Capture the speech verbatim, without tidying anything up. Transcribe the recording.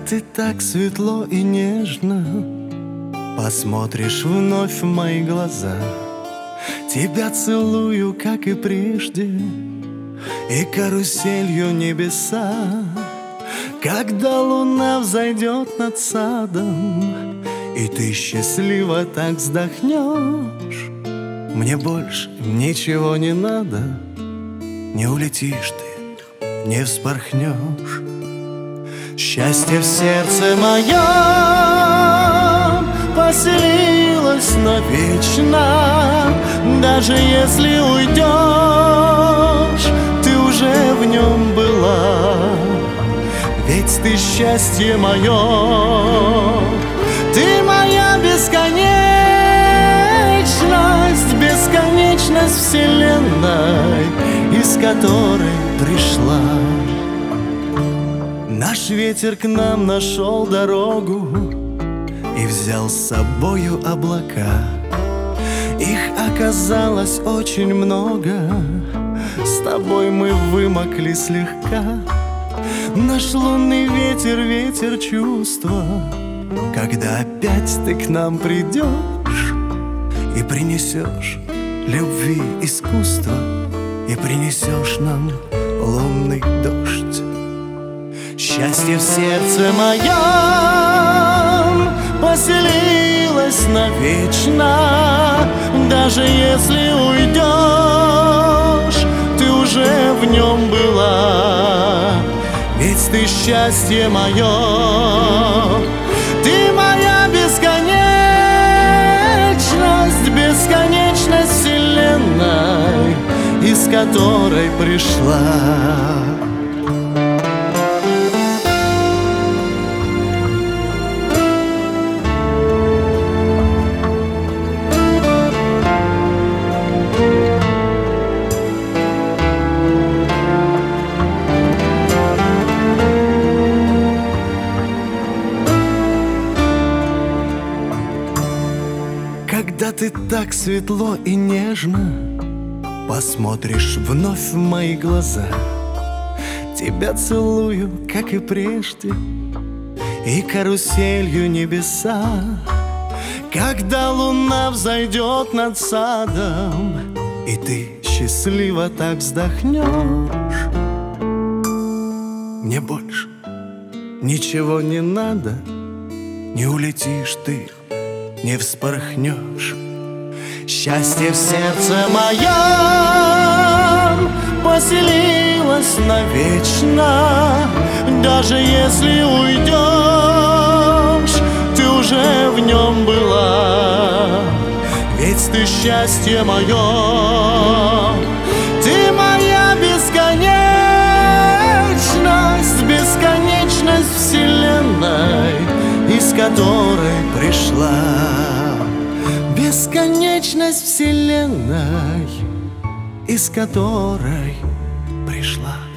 ты так светло и нежно посмотришь вновь в мои глаза, тебя целую, как и прежде, и каруселью небеса. Когда луна взойдет над садом, и ты счастливо так вздохнешь, мне больше ничего не надо. Не улетишь ты, не вспорхнешь. Счастье в сердце моем поселилось навечно. Даже если уйдешь, ты уже в нем была. Ведь ты счастье мое, ты моя бесконечность, бесконечность вселенной, из которой пришла. Наш ветер к нам нашел дорогу и взял с собою облака. Их оказалось очень много, с тобой мы вымокли слегка. Наш лунный ветер, ветер чувства, когда опять ты к нам придешь и принесешь любви искусство, и принесешь нам лунный дождь. Счастье в сердце моем поселилось навечно. Даже если уйдешь, ты уже в нем была. Ведь ты счастье мое, ты моя бесконечность, бесконечность вселенной, из которой пришла. Когда ты так светло и нежно посмотришь вновь в мои глаза, тебя целую, как и прежде, и каруселью небеса. Когда луна взойдет над садом, и ты счастливо так вздохнешь, мне больше ничего не надо. Не улетишь ты, не вспорхнешь. Счастье в сердце моем поселилось навечно. Даже если уйдешь, ты уже в нем была. Ведь ты счастье мое, ты моя бесконечность, бесконечность вселенной, из которой пришла. Бесконечность вселенной, из которой пришла.